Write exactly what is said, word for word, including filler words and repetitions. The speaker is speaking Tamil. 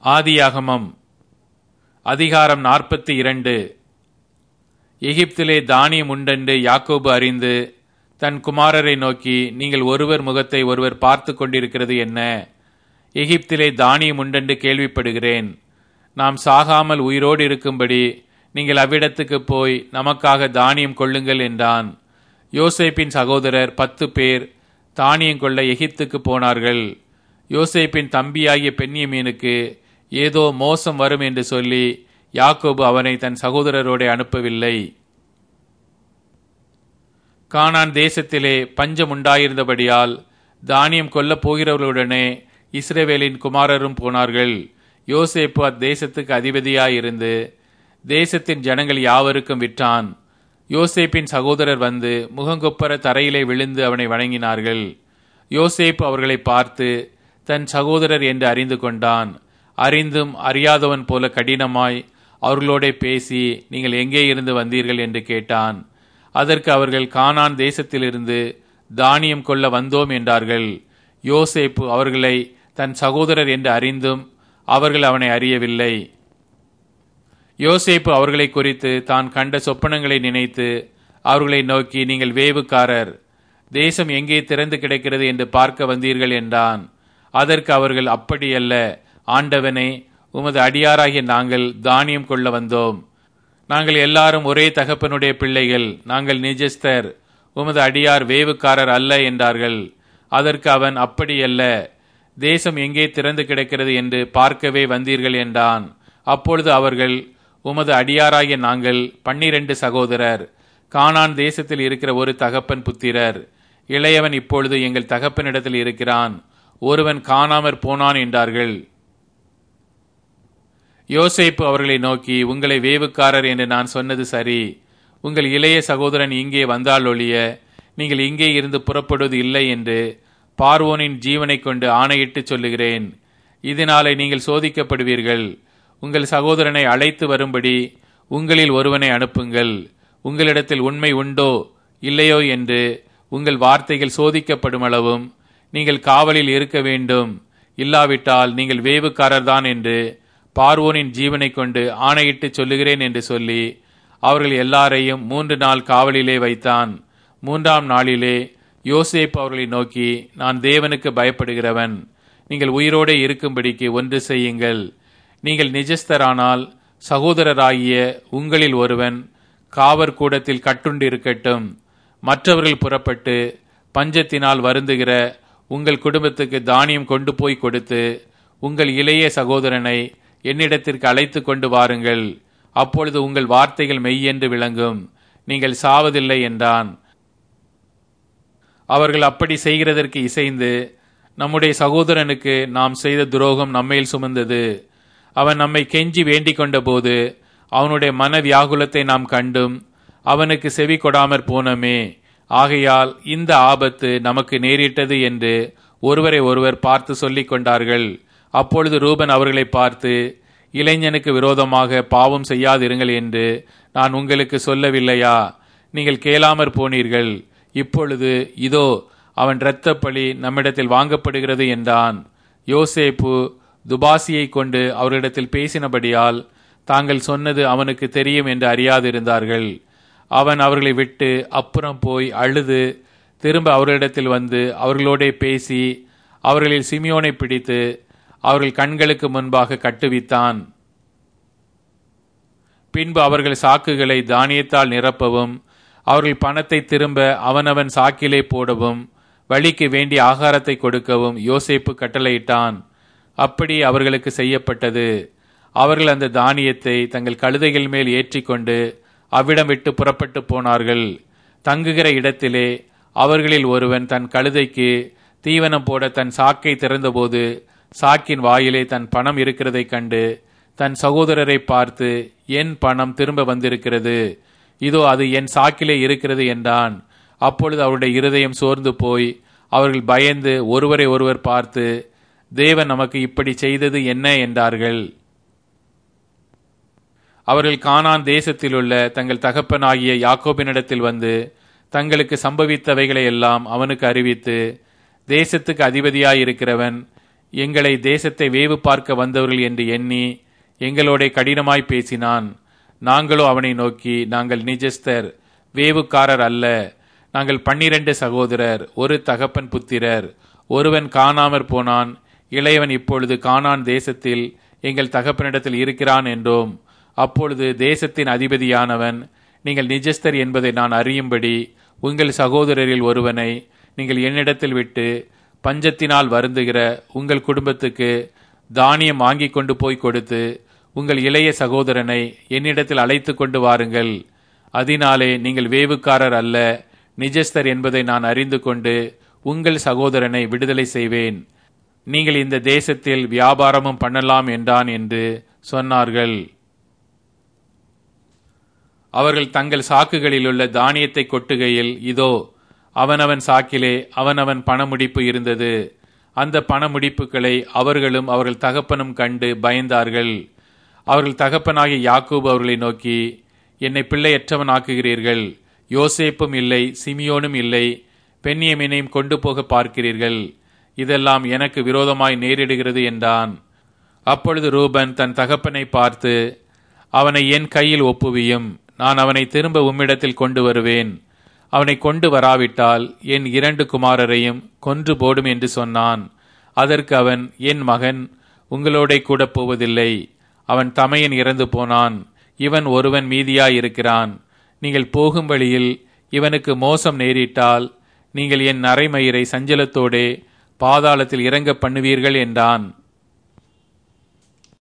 ஆதியாகமம் அதிகாரம் நாற்பத்தி இரண்டு. எகிப்திலே தானியம் உண்டென்று யாக்கோபு அறிந்து தன் குமாரரை நோக்கி, நீங்கள் ஒருவர் முகத்தை ஒருவர் பார்த்து கொண்டிருக்கிறது என்ன? எகிப்திலே தானியம் உண்டென்று கேள்விப்படுகிறேன். நாம் சாகாமல் உயிரோடு இருக்கும்படி நீங்கள் அவ்விடத்துக்கு போய் நமக்காக தானியம் கொள்ளுங்கள் என்றான். யோசேப்பின் சகோதரர் பத்து பேர் தானியம் கொள்ள எகிப்துக்கு போனார்கள். யோசேப்பின் தம்பியாகிய பென்யமீனுக்கு ஏதோ மோசம் வரும் என்று சொல்லி யாக்கோபு அவனை தன் சகோதரரோடு அனுப்பவில்லை. கானான் தேசத்திலே பஞ்சம் உண்டாயிருந்தபடியால் தானியம் கொல்லப் போகிறவர்களுடனே இஸ்ரவேலின் குமாரரும் போனார்கள். யோசேப்பு அத்தேசத்துக்கு அதிபதியாயிருந்து தேசத்தின் ஜனங்கள் யாவருக்கும் விற்றான். யோசேப்பின் சகோதரர் வந்து முகங்கொப்பர தரையிலே விழுந்து அவனை வணங்கினார்கள். யோசேப்பு அவர்களை பார்த்து தன் சகோதரர் என்று அறிந்து கொண்டான். அறிந்தும் அறியாதவன் போல கடினமாய் அவர்களோட பேசி, நீங்கள் எங்கே இருந்து வந்தீர்கள் என்று கேட்டான். அதற்கு அவர்கள், கானான் தேசத்திலிருந்து தானியம் கொள்ள வந்தோம் என்றார்கள். யோசேப்பு அவர்களை தன் சகோதரர் என்று அறிந்தும் அவர்கள் அவனை அறியவில்லை. யோசேப்பு அவர்களை குறித்து தான் கண்ட சொப்பனங்களை நினைத்து அவர்களை நோக்கி, நீங்கள் வேவுக்காரர், தேசம் எங்கே திறந்து கிடக்கிறது என்று பார்க்க வந்தீர்கள் என்றான். அதற்கு அவர்கள், அப்படியல்ல ஆண்டவனே, உமது அடியாராகிய நாங்கள் தானியம் கொள்ள வந்தோம். நாங்கள் எல்லாரும் ஒரே தகப்பனுடைய பிள்ளைகள். நாங்கள் நிஜஸ்தர், உமது அடியார் வேவுக்காரர் அல்ல என்றார்கள். அதற்கு அவன், அப்படியல்ல, தேசம் எங்கே திறந்து கிடக்கிறது என்று பார்க்கவே வந்தீர்கள் என்றான். அப்பொழுது அவர்கள், உமது அடியாராகிய நாங்கள் பன்னிரண்டு சகோதரர், கானான் தேசத்தில் இருக்கிற ஒரு தகப்பன் புத்திரர். இளையவன் இப்பொழுது எங்கள் தகப்பனிடத்தில் இருக்கிறான், ஒருவன் காணாமற் போனான் என்றார்கள். யோசேப்பு அவர்களை நோக்கி, உங்களை வேவுக்காரர் என்று நான் சொன்னது சரி. உங்கள் இளைய சகோதரன் இங்கே வந்தால் ஒழிய நீங்கள் இங்கே இருந்து புறப்படுவது இல்லை என்று பார்வோனின் ஜீவனை கொண்டு ஆணையிட்டு சொல்லுகிறேன். இதனாலே நீங்கள் சோதிக்கப்படுவீர்கள். உங்கள் சகோதரனை அழைத்து வரும்படி உங்களில் ஒருவனை அனுப்புங்கள். உங்களிடத்தில் உண்மை உண்டோ இல்லையோ என்று உங்கள் வார்த்தைகள் சோதிக்கப்படும் அளவும் நீங்கள் காவலில் இருக்க வேண்டும். இல்லாவிட்டால் நீங்கள் வேவுக்காரர்தான் என்று பார்வோனின் ஜீவனை கொண்டு ஆணையிட்டு சொல்லுகிறேன் என்று சொல்லி அவர்கள் எல்லாரையும் மூன்று நாள் காவலிலே வைத்தான். மூன்றாம் நாளிலே யோசேப்பு அவர்களை நோக்கி, நான் தேவனுக்கு பயப்படுகிறவன். நீங்கள் உயிரோடே இருக்கும்படிக்கு ஒன்று செய்யுங்கள். நீங்கள் நிஜஸ்தரானால் சகோதரராகிய உங்களில் ஒருவன் காவற் கூடத்தில் கட்டுண்டு இருக்கட்டும். மற்றவர்கள் புறப்பட்டு பஞ்சத்தினால் வருந்துகிற உங்கள் குடும்பத்துக்கு தானியம் கொண்டு போய் கொடுத்து உங்கள் இளைய சகோதரனை என்னிடத்திற்கு அழைத்து கொண்டு வாருங்கள். அப்பொழுது உங்கள் வார்த்தைகள் மெய்யென்று விளங்கும், நீங்கள் சாவதில்லை என்றான். அவர்கள் அப்படி செய்கிறதற்கு இசைந்து, நம்முடைய சகோதரனுக்கு நாம் செய்த துரோகம் நம்மேல் சுமந்தது. அவன் நம்மை கெஞ்சி வேண்டிக் கொண்ட போது அவனுடைய மன வியாகுலத்தை நாம் கண்டும் அவனுக்கு செவி கொடாமற் போனோமே. ஆகையால் இந்த ஆபத்து நமக்கு நேரிட்டது என்று ஒருவரை ஒருவர் பார்த்து சொல்லிக் கொண்டார்கள். அப்பொழுது ரூபன் அவர்களை பார்த்து, இளைஞனுக்கு விரோதமாக பாவம் செய்யாதிருங்கள் என்று நான் உங்களுக்கு சொல்லவில்லையா? நீங்கள் கேளாமற் போனீர்கள். இப்பொழுது இதோ அவன் இரத்தப்பழி நம்மிடத்தில் வாங்கப்படுகிறது என்றான். யோசேப்பு துபாசியை கொண்டு அவர்களிடத்தில் பேசினபடியால் தாங்கள் சொன்னது அவனுக்கு தெரியும் என்று அறியாதிருந்தார்கள். அவன் அவர்களை விட்டு அப்புறம் போய் அழுது திரும்ப அவர்களிடத்தில் வந்து அவர்களோடே பேசி அவர்களில் சிமியோனை பிடித்து அவர்கள் கண்களுக்கு முன்பாக கட்டுவித்தான். பின்பு அவர்கள் சாக்குகளை தானியத்தால் நிரப்பவும் அவர்கள் பணத்தை திரும்ப அவனவன் சாக்கிலே போடவும் வழிக்கு வேண்டிய ஆகாரத்தை கொடுக்கவும் யோசேப்பு கட்டளையிட்டான். அப்படி அவர்களுக்கு செய்யப்பட்டது. அவர்கள் அந்த தானியத்தை தங்கள் கழுதைகள் மேல் ஏற்றிக்கொண்டு அவ்விடம் விட்டு புறப்பட்டு போனார்கள். தங்குகிற இடத்திலே அவர்களில் ஒருவன் தன் கழுதைக்கு தீவனம் போட தன் சாக்கை திறந்தபோது சாக்கின் வாயிலே தன் பணம் இருக்கிறதை கண்டு தன் சகோதரரை பார்த்து, என் பணம் திரும்ப வந்திருக்கிறது, இதோ அது என் சாக்கிலே இருக்கிறது என்றான். அப்பொழுது அவருடைய இருதயம் சோர்ந்து போய் அவர்கள் பயந்து ஒருவரை ஒருவர் பார்த்து, தேவன் நமக்கு இப்படி செய்தது என்ன என்றார்கள். அவர்கள் கானான் தேசத்திலுள்ள தங்கள் தகப்பனாகிய யாக்கோபினிடத்தில் வந்து தங்களுக்கு சம்பவித்தவைகளை எல்லாம் அவனுக்கு அறிவித்து, தேசத்துக்கு அதிபதியாயிருக்கிறவன் எங்களை தேசத்தை வேவு பார்க்க வந்தவர்கள் என்று எண்ணி எங்களோட கடினமாய் பேசினான். நாங்களோ அவனை நோக்கி, நாங்கள் நிஜஸ்தர், வேவுக்காரர் அல்ல. நாங்கள் பன்னிரண்டு சகோதரர், ஒரு தகப்பன் புத்திரர். ஒருவன் காணாமற் போனான், இளையவன் இப்பொழுது கானான் தேசத்தில் எங்கள் தகப்பனிடத்தில் இருக்கிறான் என்றோம். அப்பொழுது தேசத்தின் அதிபதியானவன், நீங்கள் நிஜஸ்தர் என்பதை நான் அறியும்படி உங்கள் சகோதரரில் ஒருவனை நீங்கள் என்னிடத்தில் விட்டு பஞ்சத்தினால் வருந்துகிற உங்கள் குடும்பத்துக்கு தானியம் வாங்கி கொண்டு போய் கொடுத்து உங்கள் இளைய சகோதரனை என்னிடத்தில் அழைத்து கொண்டு வாருங்கள். அதனாலே நீங்கள் வேவுக்காரர் அல்ல, நிஜஸ்தர் என்பதை நான் அறிந்து கொண்டு உங்கள் சகோதரனை விடுதலை செய்வேன். நீங்கள் இந்த தேசத்தில் வியாபாரமும் பண்ணலாம் என்றான் என்று சொன்னார்கள். அவர்கள் தங்கள் சாக்குகளிலுள்ள தானியத்தை கொட்டுகையில், இதோ அவனவன் சாக்கிலே அவனவன் பணமுடிப்பு இருந்தது. அந்த பணமுடிப்புகளை அவர்களும் அவர்கள் தகப்பனும் கண்டு பயந்தார்கள். அவர்கள் தகப்பனாகிய யாக்கோபு அவர்களை நோக்கி, என்னை பிள்ளையற்றவன் ஆக்குகிறீர்கள். யோசேப்பும் இல்லை, சிமியோனும் இல்லை, பென்யமீனையும் கொண்டு போக பார்க்கிறீர்கள். இதெல்லாம் எனக்கு விரோதமாய் நேரிடுகிறது என்றான். அப்பொழுது ரூபன் தன் தகப்பனை பார்த்து, அவனை என் கையில் ஒப்புவியும், நான் அவனை திரும்ப உம்மிடத்தில் கொண்டு வருவேன். அவனை கொண்டு வராவிட்டால் என் இரண்டு குமாரரையும் கொன்று போடும் என்று சொன்னான். அதற்கு அவன், என் மகன் உங்களோட கூட போவதில்லை. அவன் தமையன் இறந்து போனான், இவன் ஒருவன் மீதியாயிருக்கிறான். நீங்கள் போகும் வழியில் இவனுக்கு மோசம் நேரிட்டால் நீங்கள் என் நரைமயிரை சஞ்சலத்தோடே பாதாளத்தில் இறங்க பண்ணுவீர்கள் என்றான்.